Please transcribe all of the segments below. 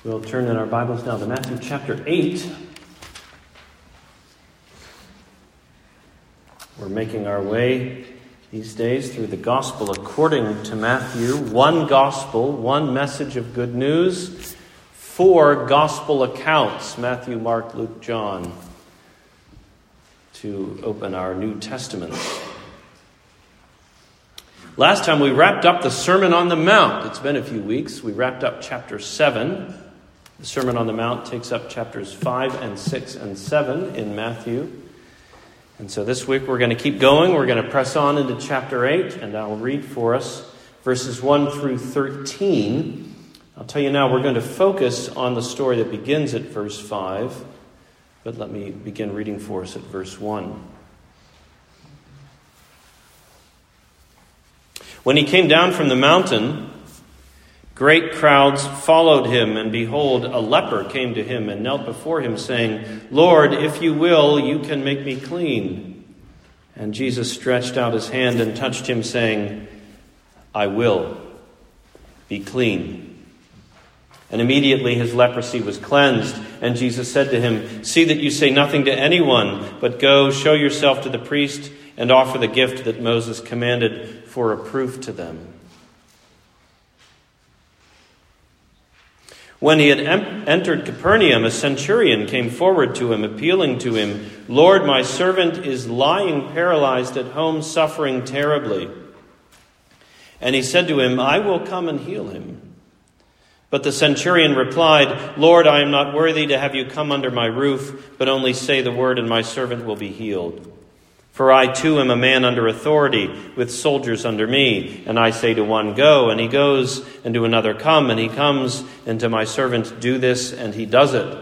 We'll turn in our Bibles now to Matthew chapter 8. We're making our way these days through the Gospel according to Matthew. One Gospel, one message of good news, 4 Gospel accounts, Matthew, Mark, Luke, John, to open our New Testament. Last time we wrapped up the Sermon on the Mount. It's been a few weeks. We wrapped up chapter 7. The Sermon on the Mount takes up chapters 5 and 6 and 7 in Matthew. And so this week we're going to keep going. We're going to press on into chapter 8, and I'll read for us verses 1 through 13. I'll tell you now, we're going to focus on the story that begins at verse 5. But let me begin reading for us at verse 1. When he came down from the mountain, great crowds followed him, and behold, a leper came to him and knelt before him, saying, "Lord, if you will, you can make me clean." And Jesus stretched out his hand and touched him, saying, "I will. Be clean." And immediately his leprosy was cleansed. And Jesus said to him, "See that you say nothing to anyone, but go, show yourself to the priest, and offer the gift that Moses commanded for a proof to them." When he had entered Capernaum, a centurion came forward to him, appealing to him, "Lord, my servant is lying paralyzed at home, suffering terribly." And he said to him, "I will come and heal him." But the centurion replied, "Lord, I am not worthy to have you come under my roof, but only say the word, and my servant will be healed. For I too am a man under authority, with soldiers under me. And I say to one, 'Go,' and he goes, and to another, 'Come,' and he comes, and to my servant, 'Do this,' and he does it."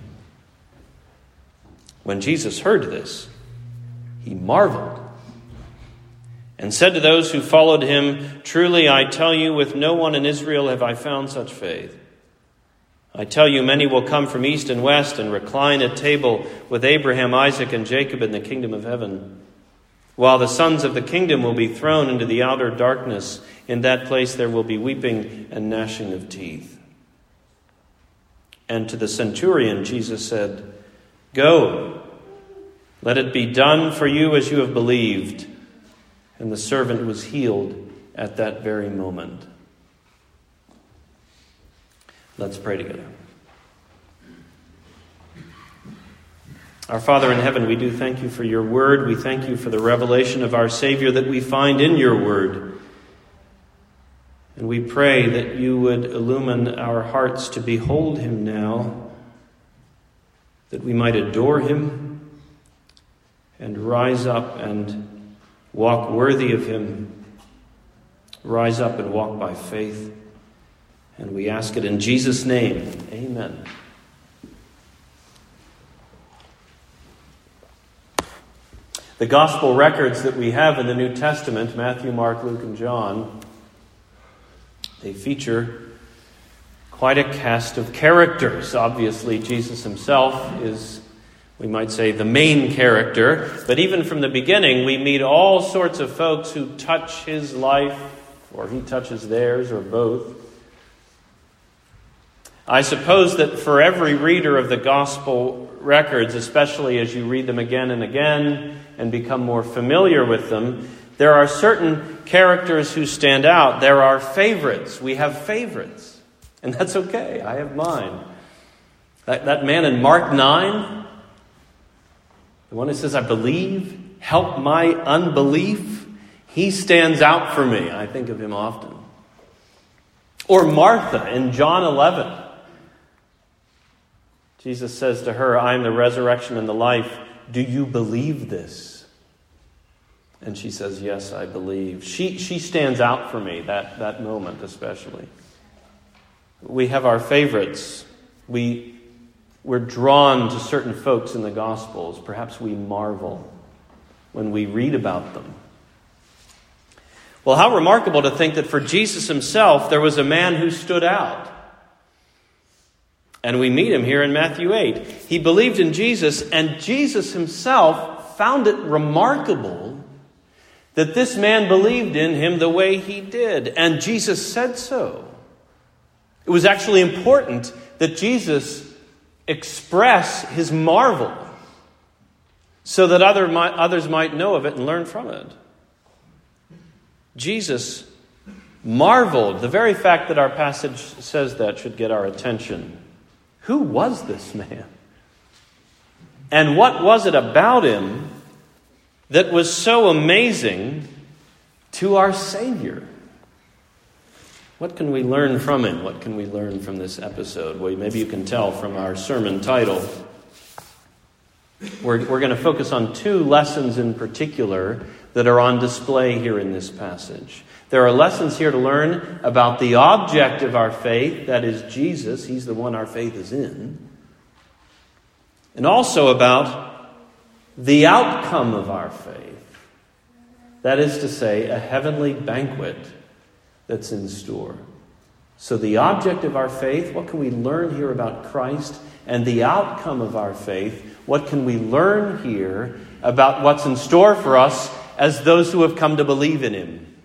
When Jesus heard this, he marveled, and said to those who followed him, "Truly I tell you, with no one in Israel have I found such faith. I tell you, many will come from east and west and recline at table with Abraham, Isaac, and Jacob in the kingdom of heaven. While the sons of the kingdom will be thrown into the outer darkness. In that place there will be weeping and gnashing of teeth." And to the centurion Jesus said, "Go, let it be done for you as you have believed." And the servant was healed at that very moment. Let's pray together. Our Father in heaven, we do thank you for your word. We thank you for the revelation of our Savior that we find in your word. And we pray that you would illumine our hearts to behold him now, that we might adore him and rise up and walk worthy of him. Rise up and walk by faith. And we ask it in Jesus' name. Amen. The gospel records that we have in the New Testament, Matthew, Mark, Luke, and John, they feature quite a cast of characters. Obviously, Jesus himself is, we might say, the main character. But even from the beginning, we meet all sorts of folks who touch his life, or he touches theirs, or both. I suppose that for every reader of the gospel records, especially as you read them again and again and become more familiar with them, there are certain characters who stand out. There are favorites. We have favorites. And that's okay. I have mine. That man in Mark 9, the one who says, "I believe, help my unbelief," he stands out for me. I think of him often. Or Martha in John 11. Jesus says to her, "I am the resurrection and the life. Do you believe this?" And she says, "Yes, I believe." She stands out for me, that moment especially. We have our favorites. We're drawn to certain folks in the Gospels. Perhaps we marvel when we read about them. Well, how remarkable to think that for Jesus himself, there was a man who stood out. And we meet him here in Matthew 8. He believed in Jesus, and Jesus himself found it remarkable that this man believed in him the way he did. And Jesus said so. It was actually important that Jesus express his marvel so that others might know of it and learn from it. Jesus marveled. The very fact that our passage says that should get our attention. Who was this man? And what was it about him that was so amazing to our Savior? What can we learn from him? What can we learn from this episode? Well, maybe you can tell from our sermon title. We're going to focus on two lessons in particular that are on display here in this passage. There are lessons here to learn about the object of our faith, that is Jesus. He's the one our faith is in. And also about the outcome of our faith. That is to say, a heavenly banquet that's in store. So the object of our faith, what can we learn here about Christ? And the outcome of our faith, what can we learn here about what's in store for us as those who have come to believe in him?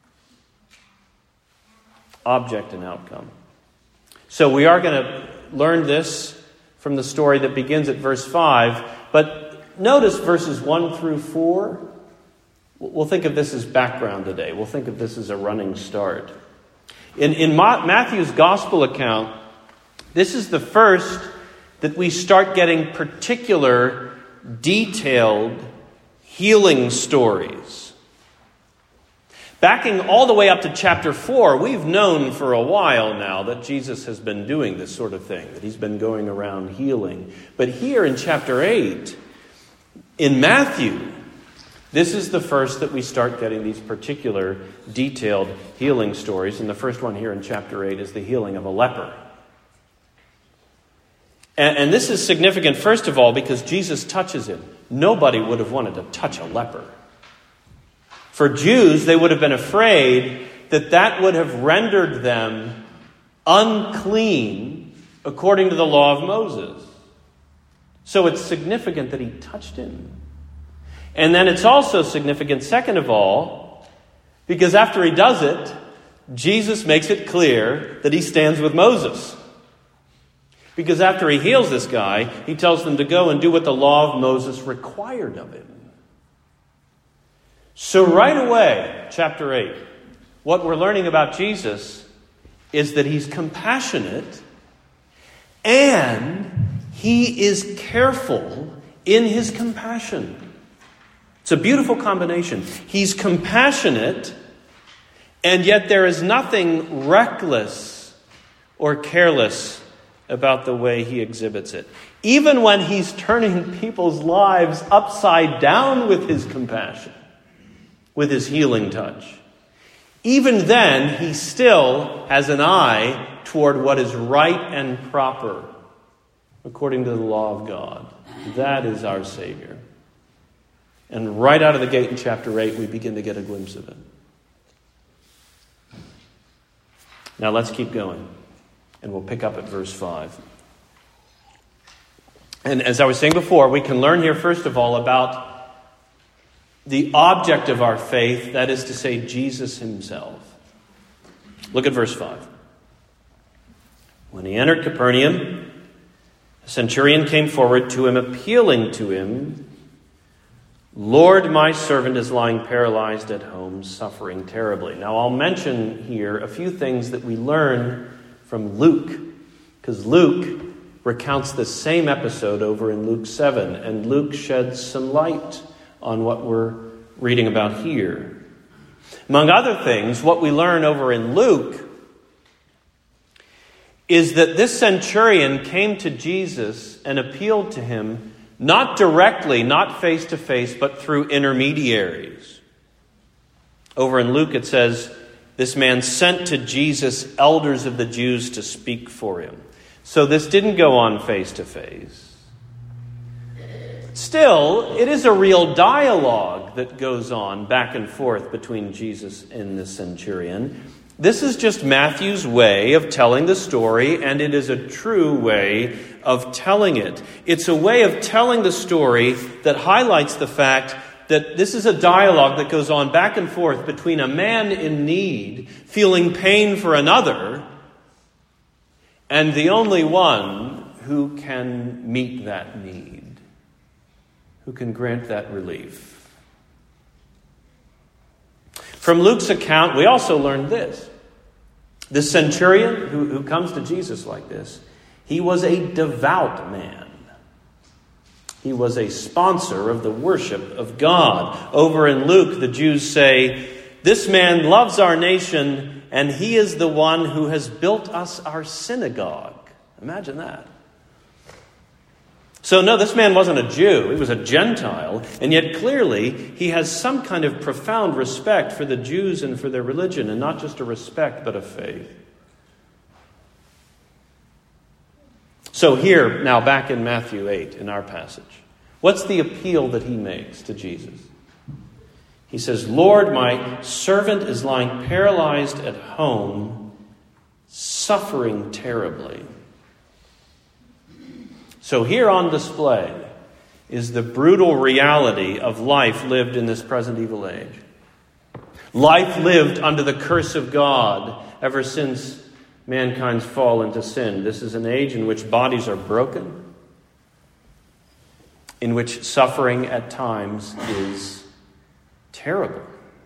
Object and outcome. So we are going to learn this from the story that begins at verse 5. But notice verses 1 through 4. We'll think of this as background today. We'll think of this as a running start. In Matthew's gospel account, this is the first that we start getting particular, detailed healing stories. Backing all the way up to chapter 4, we've known for a while now that Jesus has been doing this sort of thing, that he's been going around healing. But here in chapter 8, in Matthew, this is the first that we start getting these particular detailed healing stories. And the first one here in chapter 8 is the healing of a leper. And this is significant, first of all, because Jesus touches him. Nobody would have wanted to touch a leper. For Jews, they would have been afraid that that would have rendered them unclean according to the law of Moses. So it's significant that he touched him. And then it's also significant, second of all, because after he does it, Jesus makes it clear that he stands with Moses. Because after he heals this guy, he tells them to go and do what the law of Moses required of him. So right away, chapter 8, what we're learning about Jesus is that he's compassionate and he is careful in his compassion. It's a beautiful combination. He's compassionate, and yet there is nothing reckless or careless about the way he exhibits it. Even when he's turning people's lives upside down with his compassion, with his healing touch, even then he still has an eye toward what is right and proper according to the law of God. That is our Savior. And right out of the gate in chapter 8, we begin to get a glimpse of it. Now let's keep going. And we'll pick up at verse 5. And as I was saying before, we can learn here, first of all, about the object of our faith, that is to say, Jesus himself. Look at verse 5. When he entered Capernaum, a centurion came forward to him, appealing to him, "Lord, my servant is lying paralyzed at home, suffering terribly." Now, I'll mention here a few things that we learn from Luke, because Luke recounts the same episode over in Luke 7, and Luke sheds some light on what we're reading about here. Among other things, what we learn over in Luke is that this centurion came to Jesus and appealed to him not directly, not face to face, but through intermediaries. Over in Luke it says, this man sent to Jesus elders of the Jews to speak for him. So this didn't go on face to face. Still, it is a real dialogue that goes on back and forth between Jesus and the centurion. This is just Matthew's way of telling the story, and it is a true way of telling it. It's a way of telling the story that highlights the fact that this is a dialogue that goes on back and forth between a man in need, feeling pain for another, and the only one who can meet that need, who can grant that relief. From Luke's account, we also learned this. The centurion who comes to Jesus like this, he was a devout man. He was a sponsor of the worship of God. Over in Luke, the Jews say, "This man loves our nation, and he is the one who has built us our synagogue." Imagine that. So no, this man wasn't a Jew. He was a Gentile. And yet clearly he has some kind of profound respect for the Jews and for their religion. And not just a respect, but a faith. So here, now back in Matthew 8, in our passage. What's the appeal that he makes to Jesus? He says, "Lord, my servant is lying paralyzed at home, suffering terribly." So here on display is the brutal reality of life lived in this present evil age. Life lived under the curse of God ever since mankind's fall into sin. This is an age in which bodies are broken, in which suffering at times is terrible.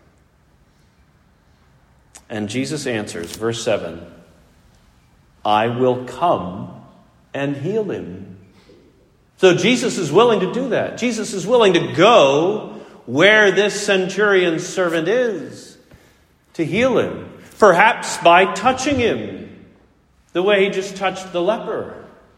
And Jesus answers, verse 7, "I will come and heal him." So Jesus is willing to do that. Jesus is willing to go where this centurion's servant is to heal him. Perhaps by touching him the way he just touched the leper.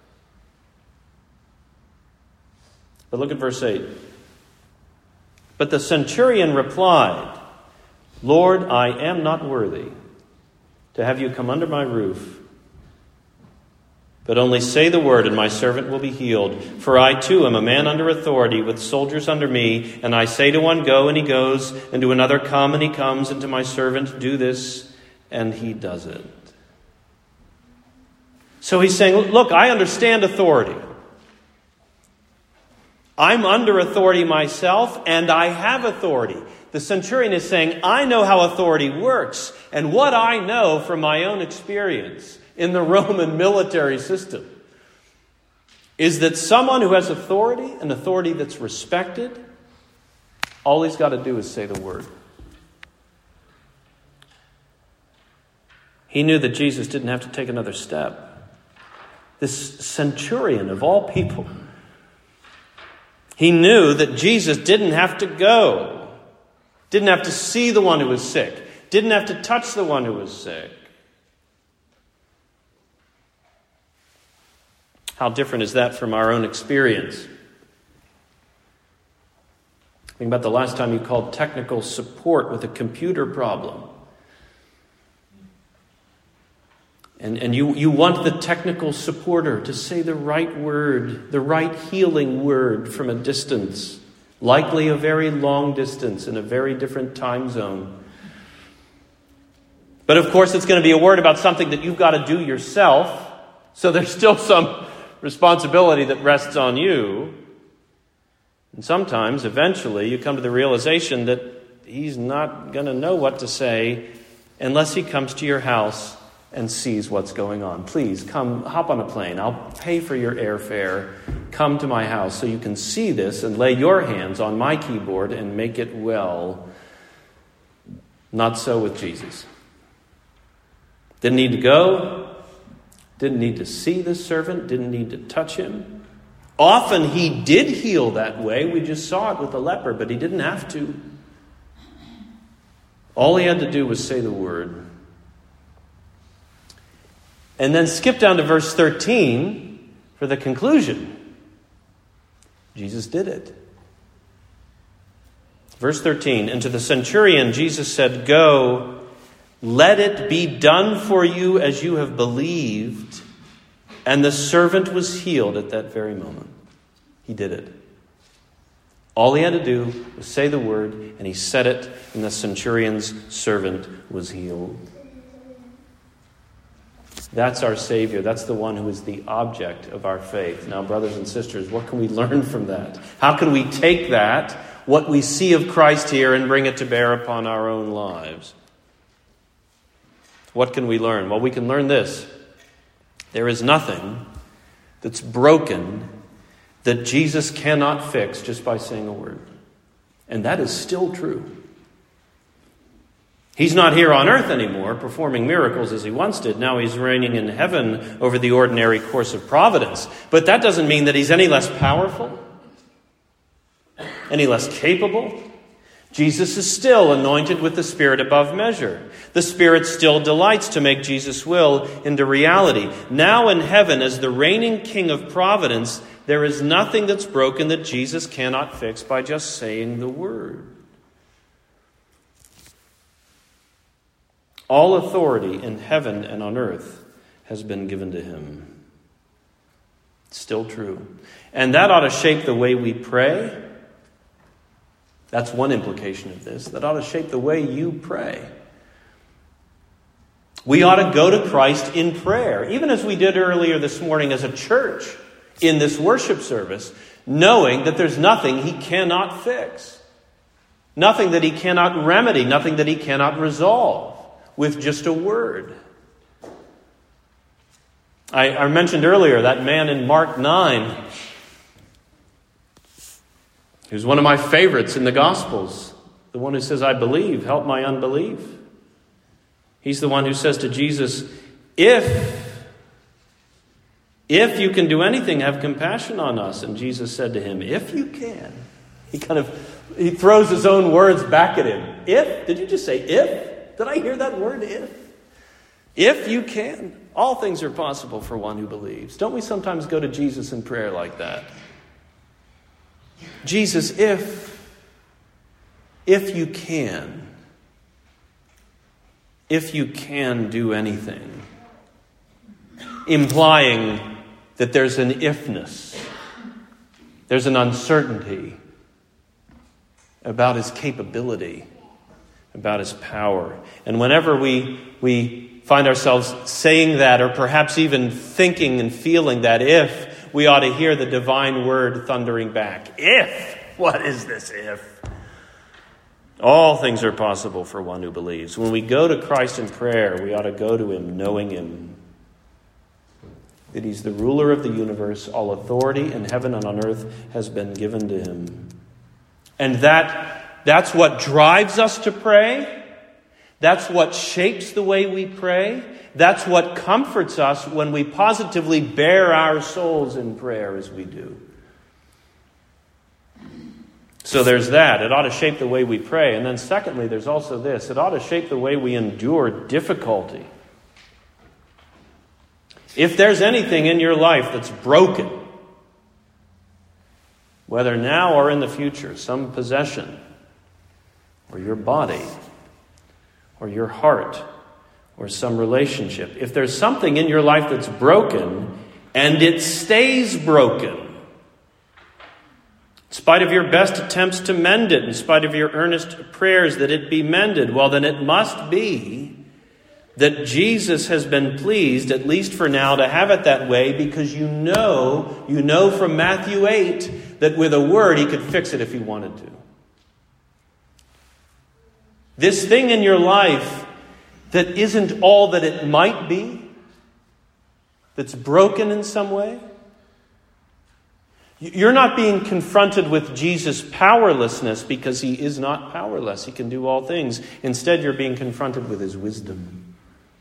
But look at verse 8. "But the centurion replied, 'Lord, I am not worthy to have you come under my roof. But only say the word, and my servant will be healed. For I too am a man under authority, with soldiers under me. And I say to one, go, and he goes. And to another, come, and he comes. And to my servant, do this, and he does it.'" So he's saying, look, I understand authority. I'm under authority myself, and I have authority. The centurion is saying, I know how authority works. And what I know from my own experience in the Roman military system is that someone who has authority, an authority that's respected, all he's got to do is say the word. He knew that Jesus didn't have to take another step. This centurion of all people, he knew that Jesus didn't have to go, didn't have to see the one who was sick, didn't have to touch the one who was sick. How different is that from our own experience? Think about the last time you called technical support with a computer problem. And you want the technical supporter to say the right word, the right healing word from a distance, likely a very long distance in a very different time zone. But of course, it's going to be a word about something that you've got to do yourself. So there's still some responsibility that rests on you. And sometimes, eventually, you come to the realization that he's not going to know what to say unless he comes to your house and sees what's going on. Please, come, hop on a plane. I'll pay for your airfare. Come to my house so you can see this and lay your hands on my keyboard and make it well. Not so with Jesus. Didn't need to go. Didn't need to see the servant. Didn't need to touch him. Often he did heal that way. We just saw it with the leper, but he didn't have to. All he had to do was say the word. And then skip down to verse 13 for the conclusion. Jesus did it. Verse 13, "And to the centurion Jesus said, 'Go, let it be done for you as you have believed.' And the servant was healed at that very moment." He did it. All he had to do was say the word, and he said it, and the centurion's servant was healed. That's our Savior. That's the one who is the object of our faith. Now, brothers and sisters, what can we learn from that? How can we take that, what we see of Christ here, and bring it to bear upon our own lives? What can we learn? Well, we can learn this. There is nothing that's broken that Jesus cannot fix just by saying a word. And that is still true. He's not here on earth anymore, performing miracles as he once did. Now he's reigning in heaven over the ordinary course of providence. But that doesn't mean that he's any less powerful, any less capable. Jesus is still anointed with the Spirit above measure. The Spirit still delights to make Jesus' will into reality. Now in heaven, as the reigning King of providence, there is nothing that's broken that Jesus cannot fix by just saying the word. All authority in heaven and on earth has been given to him. It's still true. And that ought to shape the way we pray. That's one implication of this. That ought to shape the way you pray. We ought to go to Christ in prayer, even as we did earlier this morning as a church in this worship service, knowing that there's nothing he cannot fix. Nothing that he cannot remedy, nothing that he cannot resolve with just a word. I mentioned earlier that man in Mark 9, who's one of my favorites in the Gospels, the one who says, "I believe, help my unbelief." He's the one who says to Jesus, if you can do anything, have compassion on us. And Jesus said to him, "If you can." He throws his own words back at him. If? Did you just say if? Did I hear that word, if? If you can. All things are possible for one who believes. Don't we sometimes go to Jesus in prayer like that? Jesus, if you can do anything, implying that there's an ifness, there's an uncertainty about his capability, about his power. And whenever we find ourselves saying that, or perhaps even thinking and feeling that if, we ought to hear the divine word thundering back. If! What is this if? All things are possible for one who believes. When we go to Christ in prayer, we ought to go to him knowing him. That he's the ruler of the universe. All authority in heaven and on earth has been given to him. And that's what drives us to pray. That's what shapes the way we pray. That's what comforts us when we positively bare our souls in prayer as we do. So there's that. It ought to shape the way we pray. And then secondly, there's also this. It ought to shape the way we endure difficulty. If there's anything in your life that's broken, whether now or in the future, some possession, or your body, or your heart, or some relationship, if there's something in your life that's broken, and it stays broken, in spite of your best attempts to mend it, in spite of your earnest prayers that it be mended, well, then it must be that Jesus has been pleased, at least for now, to have it that way, because you know from Matthew 8 that with a word he could fix it if he wanted to. This thing in your life that isn't all that it might be, that's broken in some way, you're not being confronted with Jesus' powerlessness because he is not powerless. He can do all things. Instead, you're being confronted with his wisdom.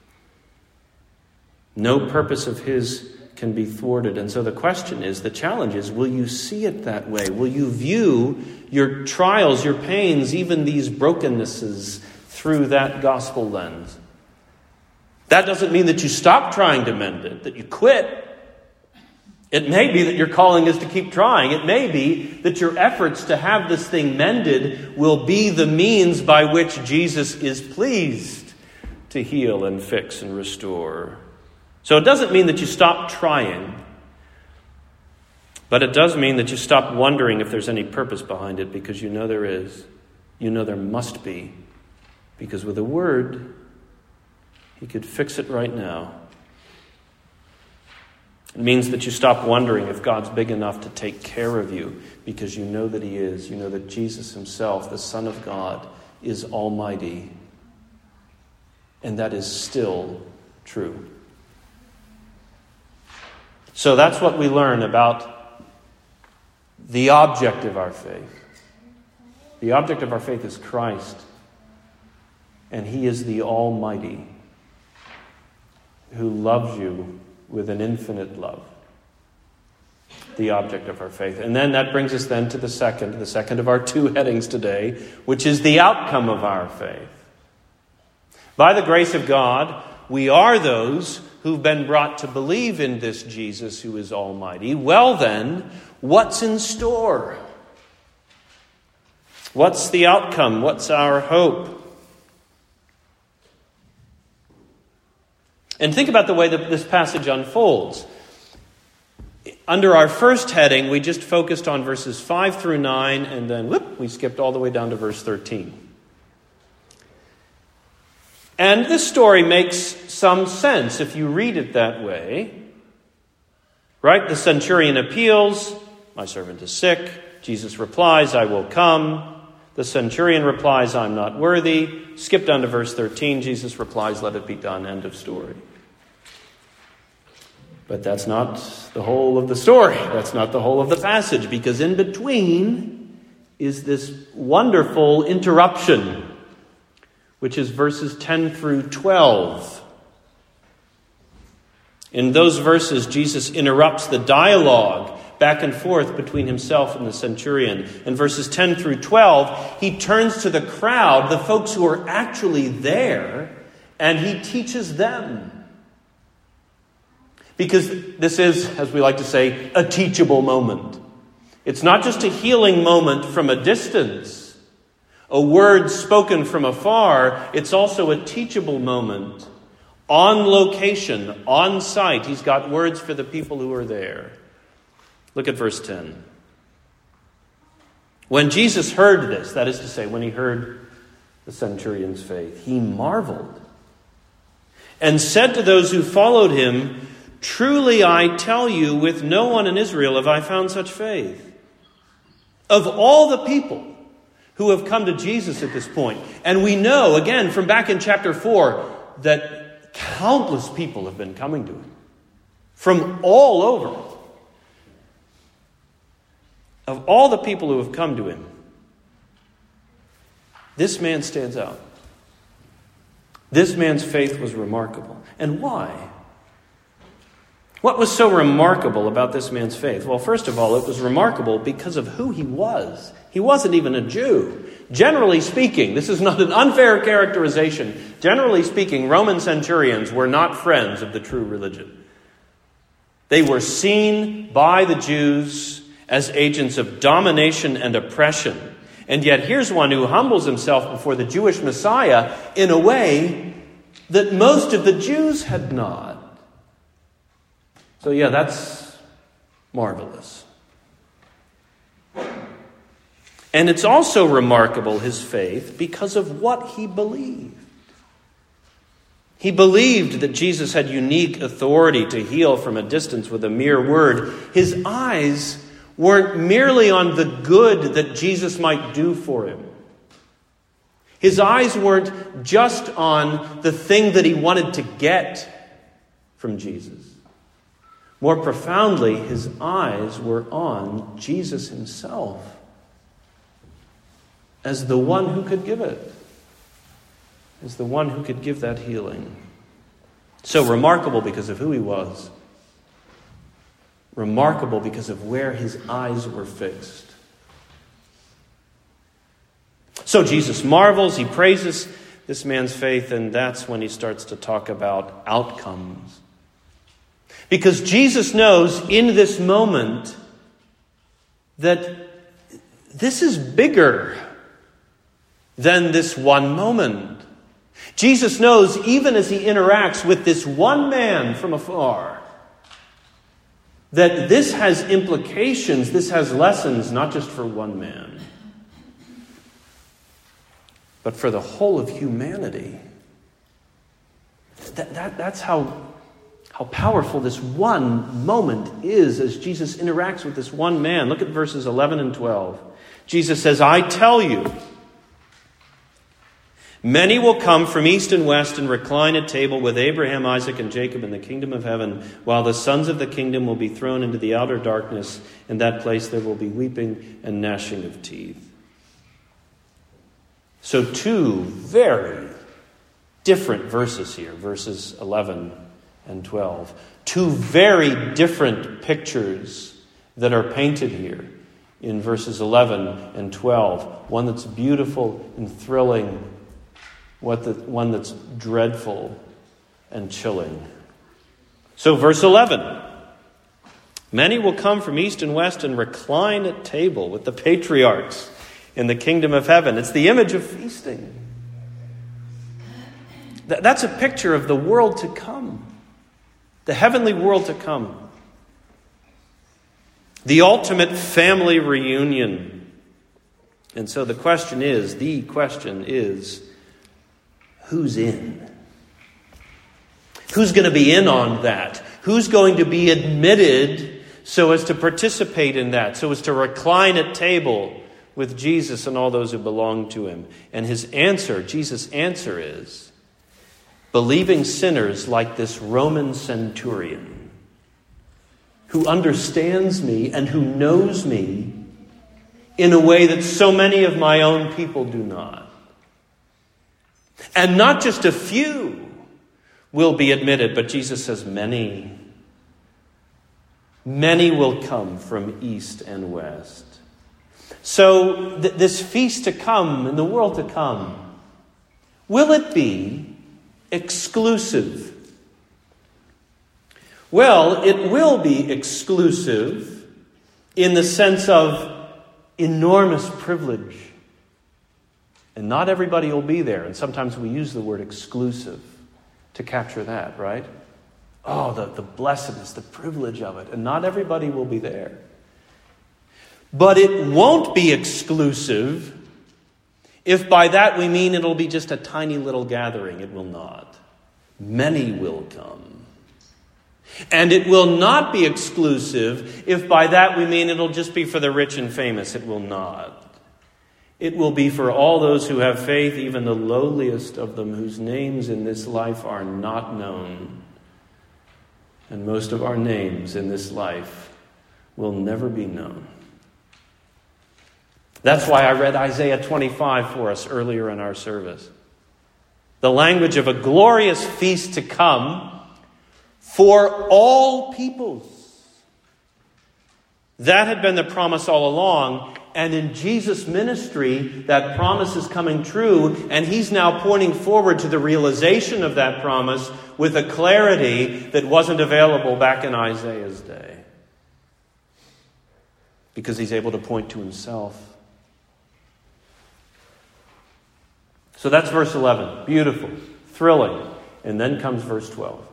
No purpose of his can be thwarted. And so the question is, the challenge is, will you see it that way? Will you view your trials, your pains, even these brokennesses through that gospel lens? That doesn't mean that you stop trying to mend it, that you quit. It may be that your calling is to keep trying. It may be that your efforts to have this thing mended will be the means by which Jesus is pleased to heal and fix and restore. So it doesn't mean that you stop trying, but it does mean that you stop wondering if there's any purpose behind it, because you know there is. You know there must be. Because with a word, he could fix it right now. It means that you stop wondering if God's big enough to take care of you, because you know that he is. You know that Jesus himself, the Son of God, is almighty. And that is still true. So that's what we learn about the object of our faith. The object of our faith is Christ, and He is the Almighty who loves you with an infinite love. The object of our faith. And then that brings us then to the second of our two headings today, which is the outcome of our faith. By the grace of God, we are those who've been brought to believe in this Jesus who is Almighty. Well then, what's in store? What's the outcome? What's our hope? And think about the way that this passage unfolds. Under our first heading, we just focused on verses 5 through 9, and then we skipped all the way down to verse 13. And this story makes some sense if you read it that way. Right? The centurion appeals, "My servant is sick." Jesus replies, "I will come." The centurion replies, "I'm not worthy." Skip down to verse 13. Jesus replies, "Let it be done." End of story. But that's not the whole of the story. That's not the whole of the passage, because in between is this wonderful interruption, which is verses 10 through 12. In those verses, Jesus interrupts the dialogue back and forth between himself and the centurion. In verses 10 through 12, he turns to the crowd, the folks who are actually there, and he teaches them. Because this is, as we like to say, a teachable moment. It's not just a healing moment from a distance, a word spoken from afar. It's also a teachable moment on location, on site. He's got words for the people who are there. Look at verse 10. When Jesus heard this, that is to say, when he heard the centurion's faith, he marveled and said to those who followed him, "Truly I tell you, with no one in Israel have I found such faith." Of all the people who have come to Jesus at this point, and we know, again, from back in chapter 4, that countless people have been coming to him from all over. Of all the people who have come to him, this man stands out. This man's faith was remarkable. And why? What was so remarkable about this man's faith? Well, first of all, it was remarkable because of who he was. He wasn't even a Jew. Generally speaking, this is not an unfair characterization. Generally speaking, Roman centurions were not friends of the true religion. They were seen by the Jews as agents of domination and oppression. And yet here's one who humbles himself before the Jewish Messiah in a way that most of the Jews had not. So yeah, that's marvelous. And it's also remarkable, his faith, because of what he believed. He believed that Jesus had unique authority to heal from a distance with a mere word. His eyes weren't merely on the good that Jesus might do for him. His eyes weren't just on the thing that he wanted to get from Jesus. More profoundly, his eyes were on Jesus himself as the one who could give it, as the one who could give that healing. So remarkable because of who he was. Remarkable because of where his eyes were fixed. So Jesus marvels, he praises this man's faith, and that's when he starts to talk about outcomes. Because Jesus knows in this moment that this is bigger than this one moment. Jesus knows, even as he interacts with this one man from afar, that this has implications, this has lessons, not just for one man, but for the whole of humanity. That's how powerful this one moment is as Jesus interacts with this one man. Look at verses 11 and 12. Jesus says, "I tell you, Many will come from east and west and recline at table with Abraham, Isaac, and Jacob in the kingdom of heaven, while the sons of the kingdom will be thrown into the outer darkness. In that place there will be weeping and gnashing of teeth. So two very different verses here, verses 11 and 12. Two very different pictures that are painted here in verses 11 and 12. One that's beautiful and thrilling, one that's dreadful and chilling. So verse 11. Many will come from east and west and recline at table with the patriarchs in the kingdom of heaven. It's the image of feasting. That's a picture of the world to come. The heavenly world to come. The ultimate family reunion. And so the question is, who's in? Who's going to be in on that? Who's going to be admitted so as to participate in that, so as to recline at table with Jesus and all those who belong to him? And Jesus' answer is, believing sinners like this Roman centurion who understands me and who knows me in a way that so many of my own people do not. And not just a few will be admitted, but Jesus says many. Many will come from east and west. So this feast to come, in the world to come, will it be exclusive? Well, it will be exclusive in the sense of enormous privilege. And not everybody will be there. And sometimes we use the word exclusive to capture that, right? Oh, the blessedness, the privilege of it. And not everybody will be there. But it won't be exclusive if by that we mean it'll be just a tiny little gathering. It will not. Many will come. And it will not be exclusive if by that we mean it'll just be for the rich and famous. It will not. It will be for all those who have faith, even the lowliest of them, whose names in this life are not known. And most of our names in this life will never be known. That's why I read Isaiah 25 for us earlier in our service. The language of a glorious feast to come for all peoples. That had been the promise all along. And in Jesus' ministry, that promise is coming true. And he's now pointing forward to the realization of that promise with a clarity that wasn't available back in Isaiah's day. Because he's able to point to himself. So that's verse 11. Beautiful. Thrilling. And then comes verse 12.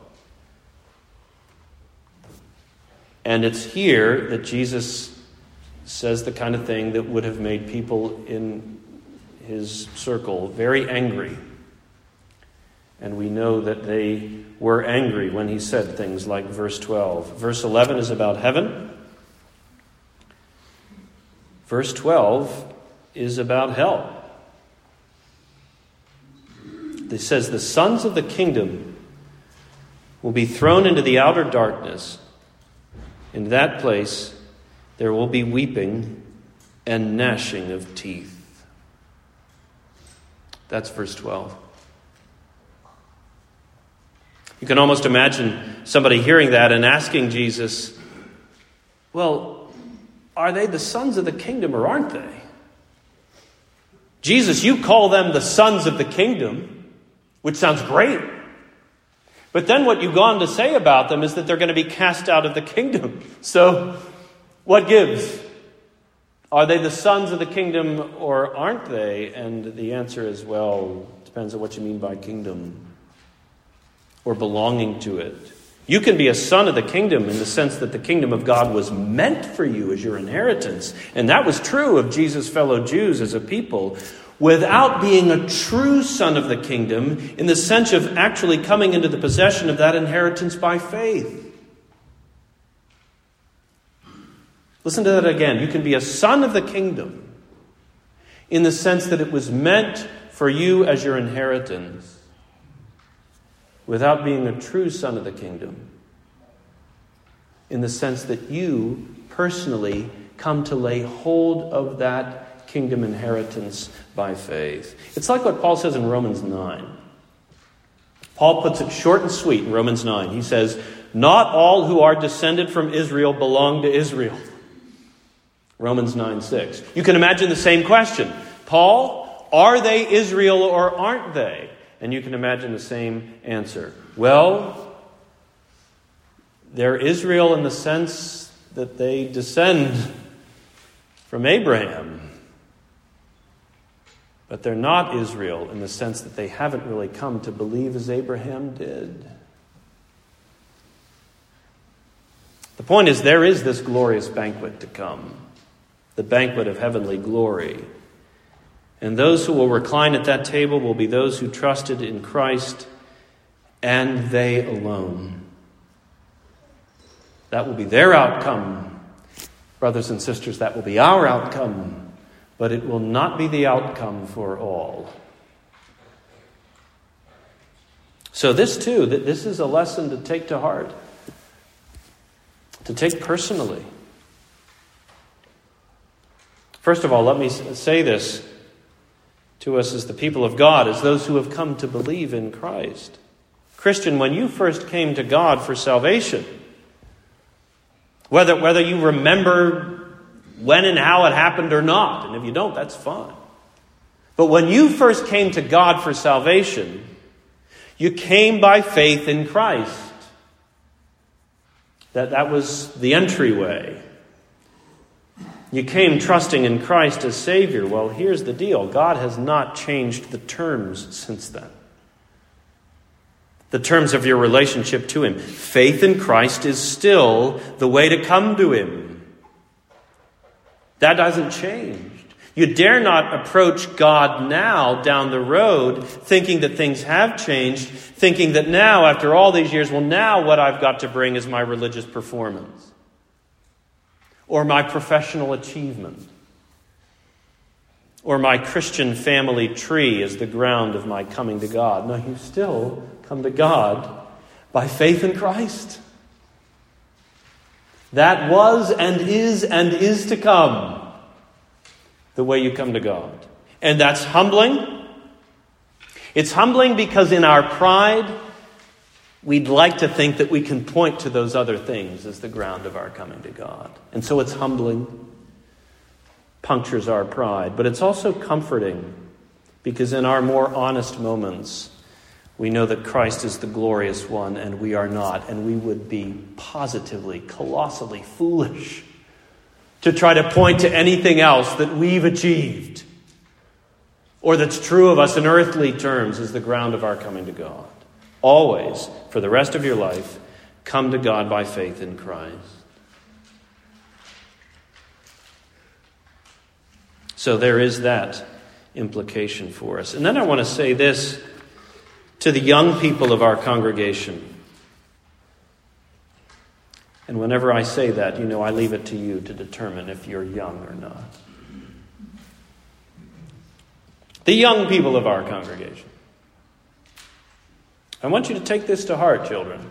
And it's here that Jesus says the kind of thing that would have made people in his circle very angry. And we know that they were angry when he said things like verse 12. Verse 11 is about heaven. Verse 12 is about hell. It says, the sons of the kingdom will be thrown into the outer darkness. In that place, there will be weeping and gnashing of teeth. That's verse 12. You can almost imagine somebody hearing that and asking Jesus, well, are they the sons of the kingdom or aren't they? Jesus, you call them the sons of the kingdom, which sounds great. But then what you go on to say about them is that they're going to be cast out of the kingdom. So what gives? Are they the sons of the kingdom or aren't they? And the answer is, well, it depends on what you mean by kingdom or belonging to it. You can be a son of the kingdom in the sense that the kingdom of God was meant for you as your inheritance. And that was true of Jesus' fellow Jews as a people, without being a true son of the kingdom in the sense of actually coming into the possession of that inheritance by faith. Listen to that again. You can be a son of the kingdom in the sense that it was meant for you as your inheritance without being a true son of the kingdom, in the sense that you personally come to lay hold of that kingdom inheritance by faith. It's like what Paul says in Romans 9. Paul puts it short and sweet in Romans 9. He says, not all who are descended from Israel belong to Israel. Romans 9:6. You can imagine the same question. Paul, are they Israel or aren't they? And you can imagine the same answer. Well, they're Israel in the sense that they descend from Abraham. But they're not Israel in the sense that they haven't really come to believe as Abraham did. The point is, there is this glorious banquet to come, the banquet of heavenly glory. And those who will recline at that table will be those who trusted in Christ, and they alone. That will be their outcome. Brothers and sisters, that will be our outcome. But it will not be the outcome for all. So this too, this is a lesson to take to heart, to take personally. First of all, let me say this to us as the people of God, as those who have come to believe in Christ. Christian, when you first came to God for salvation, whether you remember when and how it happened or not, and if you don't, that's fine. But when you first came to God for salvation, you came by faith in Christ. That was the entryway. You came trusting in Christ as Savior. Well, here's the deal. God has not changed the terms since then. The terms of your relationship to Him. Faith in Christ is still the way to come to Him. That hasn't changed. You dare not approach God now down the road thinking that things have changed, thinking that now, after all these years, well, now what I've got to bring is my religious performance or my professional achievement or my Christian family tree as the ground of my coming to God. No, you still come to God by faith in Christ. That was and is to come the way you come to God. And that's humbling. It's humbling because in our pride, we'd like to think that we can point to those other things as the ground of our coming to God. And so it's humbling, punctures our pride. But it's also comforting because in our more honest moments, we know that Christ is the glorious one and we are not. And we would be positively, colossally foolish to try to point to anything else that we've achieved or that's true of us in earthly terms as the ground of our coming to God. Always, for the rest of your life, come to God by faith in Christ. So there is that implication for us. And then I want to say this to the young people of our congregation. And whenever I say that, I leave it to you to determine if you're young or not. The young people of our congregation. I want you to take this to heart, children.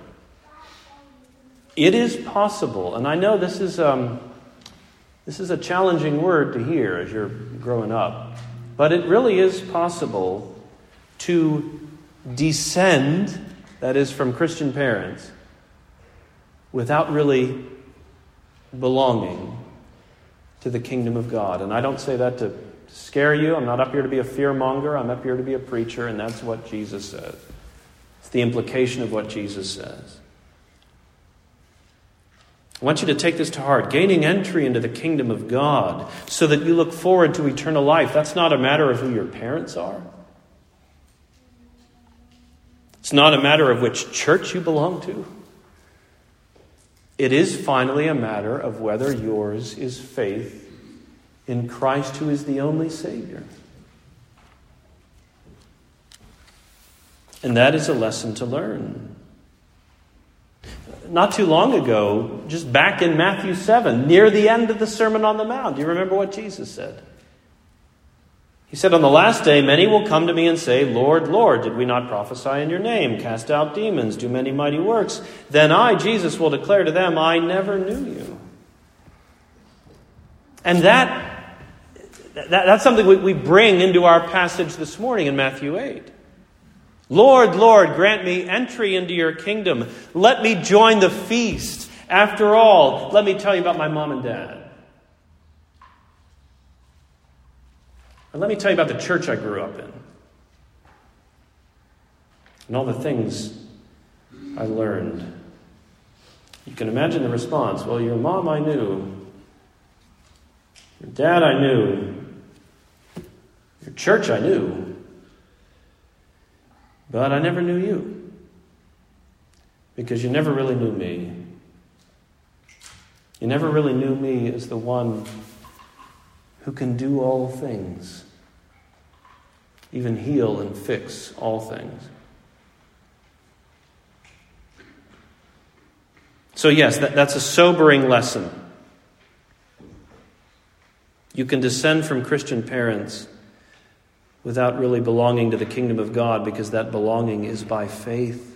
It is possible, and I know this is a challenging word to hear as you're growing up, but it really is possible to descend, that is from Christian parents, without really belonging to the kingdom of God. And I don't say that to scare you. I'm not up here to be a fearmonger. I'm up here to be a preacher, and that's what Jesus says. It's the implication of what Jesus says. I want you to take this to heart. Gaining entry into the kingdom of God so that you look forward to eternal life. That's not a matter of who your parents are. It's not a matter of which church you belong to. It is finally a matter of whether yours is faith in Christ, who is the only Savior. And that is a lesson to learn. Not too long ago, just back in Matthew 7, near the end of the Sermon on the Mount, do you remember what Jesus said? He said, on the last day, many will come to me and say, Lord, Lord, did we not prophesy in your name, cast out demons, do many mighty works? Then I, Jesus, will declare to them, I never knew you. And that's something we bring into our passage this morning in Matthew 8. Lord, Lord, grant me entry into your kingdom. Let me join the feast. After all, let me tell you about my mom and dad. And let me tell you about the church I grew up in. And all the things I learned. You can imagine the response. Well, your mom I knew. Your dad I knew. Your church I knew. But I never knew you. Because you never really knew me. You never really knew me as the one who can do all things, even heal and fix all things. So yes, that's a sobering lesson. You can descend from Christian parents without really belonging to the kingdom of God, because that belonging is by faith.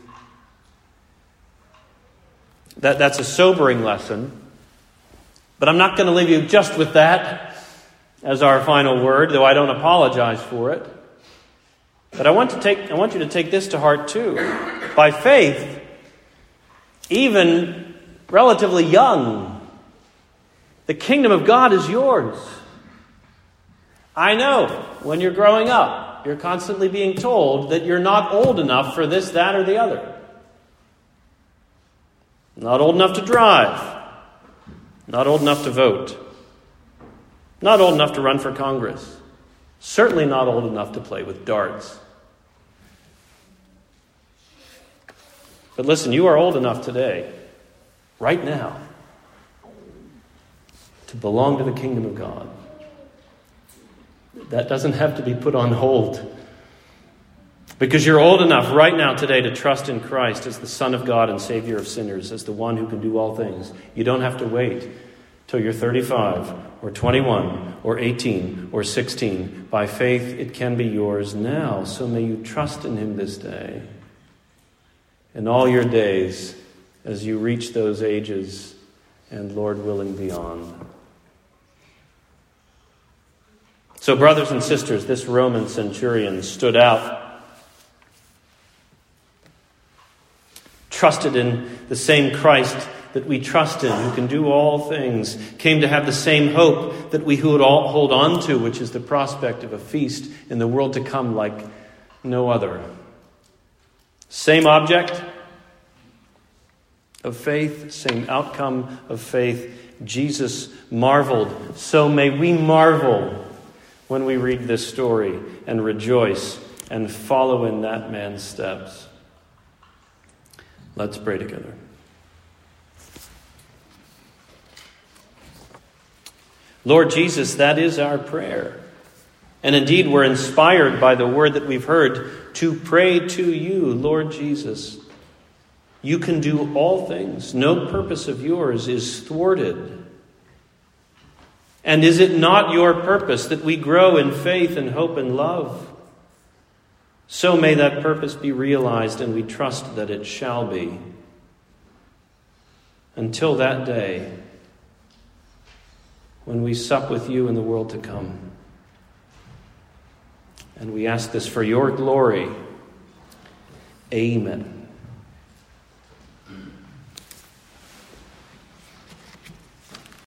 That's a sobering lesson. But I'm not going to leave you just with that as our final word, though I don't apologize for it. But I want you to take this to heart too. By faith, even relatively young, the kingdom of God is yours. I know when you're growing up, you're constantly being told that you're not old enough for this, that, or the other. Not old enough to drive. Not old enough to vote. Not old enough to run for Congress. Certainly not old enough to play with darts. But listen, you are old enough today, right now, to belong to the kingdom of God. That doesn't have to be put on hold. Because you're old enough right now today to trust in Christ as the Son of God and Savior of sinners, as the one who can do all things. You don't have to wait till you're 35 or 21 or 18 or 16. By faith, it can be yours now. So may you trust in him this day. In all your days, as you reach those ages and, Lord willing, beyond. So, brothers and sisters, this Roman centurion stood out. Trusted in the same Christ that we trust in, who can do all things, came to have the same hope that we would all hold on to, which is the prospect of a feast in the world to come like no other. Same object of faith, same outcome of faith. Jesus marveled. So may we marvel when we read this story and rejoice and follow in that man's steps. Let's pray together. Lord Jesus, that is our prayer. And indeed, we're inspired by the word that we've heard to pray to you, Lord Jesus. You can do all things. No purpose of yours is thwarted. And is it not your purpose that we grow in faith and hope and love? So may that purpose be realized, and we trust that it shall be. Until that day, when we sup with you in the world to come. And we ask this for your glory. Amen.